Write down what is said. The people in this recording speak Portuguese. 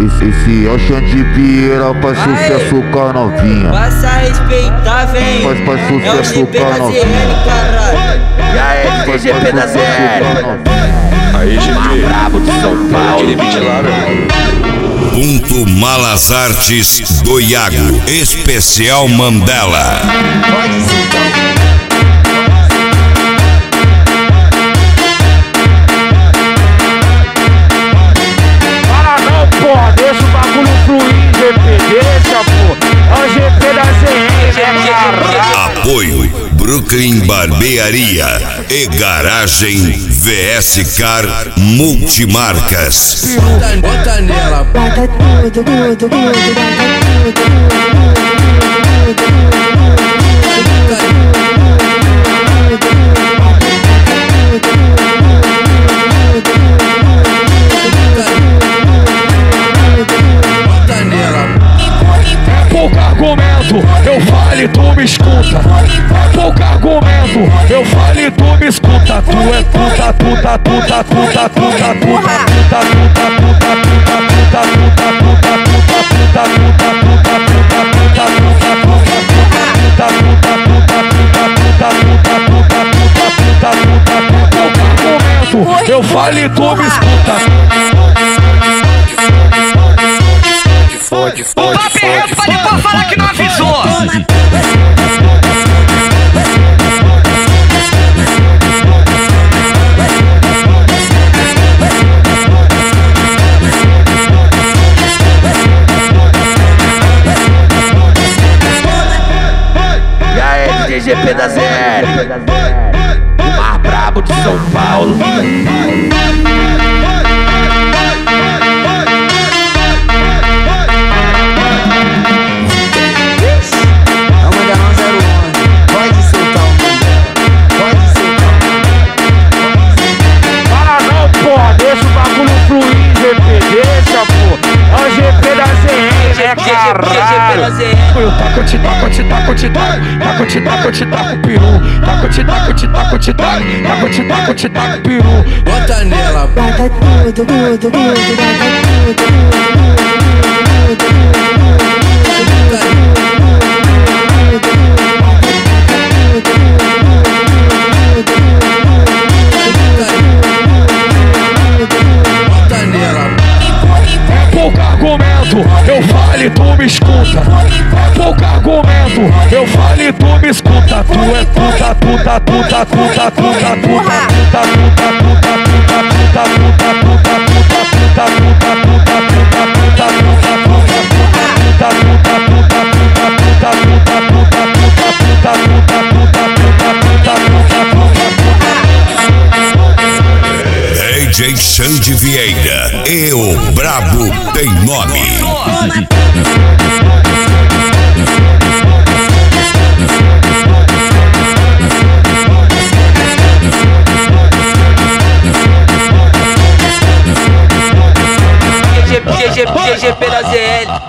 Esse é o Xandipira, faz sucesso com a novinha. Passa a respeitar, vem. Faz É o sucesso GP com a da novinha. ZL, caralho. E aí, GP da ZL. Aí, GP. Brabo de São Paulo. Aquele beat lá, meu irmão. Ponto Malas Artes do Iago, especial Mandela. Pode ser, então. Deixa o bagulho fluir, GP, deixa, pô. É o GP da ZL, Apoio Brooklyn Barbearia e Garagem VS Car Multimarcas. Bota nela. Bota tudo, tudo, tudo, bota pouco argumento, eu falo e tu me escuta. Pouco argumento, eu falo e tu me escuta. Tu é puta, puta, puta, puta, puta, puta, puta, puta, puta, puta, puta, puta, puta, puta, eu falo e tu me escuta. Fode, O papo é reto, pode falar que não avisou. E aí, GP da ZL. O mais brabo de São Paulo. Deixa o bagulho fluir, GP, deixa, pô. É o GP da ZL, caralho. Taco-te, taco-te, taco-te, taco-te, taco-te, taco peru. Taco-te, taco-te, taco-te, taco-te, taco-te, taco peru. Bota nela. Bota tudo, tudo, tudo, bota tudo, pouco argumento, eu falo e tu me escuta. Pouco argumento, eu falo e tu me escuta. Tu é puta, puta, puta, puta, puta, puta, puta, puta, puta, puta, puta, puta, puta, puta, DJ Xande Vieira e o Brabo tem nome. GP da ZL.